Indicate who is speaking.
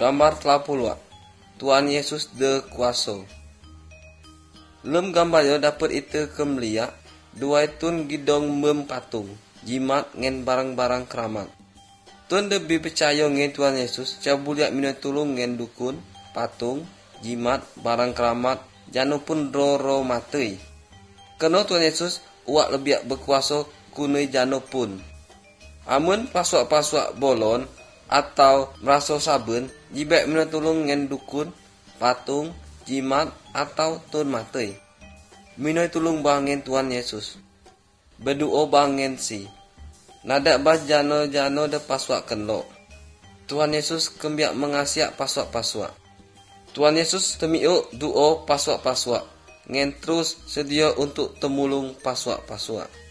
Speaker 1: Gambar telah puluh. Tuhan Yesus de kuasa. Lem gambar yo dapat ite kemelia, dua itun gidong mem patung, jimat ngen barang-barang keramat. Tuan lebih percaya ngen Tuhan Yesus, cabuliak minat tulung ngen dukun, patung, jimat, barang keramat, janu pun ro matei. Kena Tuhan Yesus uak lebih berkuasa kunai janu pun. Amun pasuak-pasuak bolon atau merasa saben, jibek minat tulung ngen dukun, patung, jimat atau tun matei. Minat tulung bangin Tuhan Yesus. Berdoa bangin si. Nadak bas jano de pasuak kenlo. Tuhan Yesus kembiak mengasiak pasuak-pasuak. Tuhan Yesus temiuk doa pasuak-pasuak. Ngen terus sedia untuk temulung pasuak-pasuak.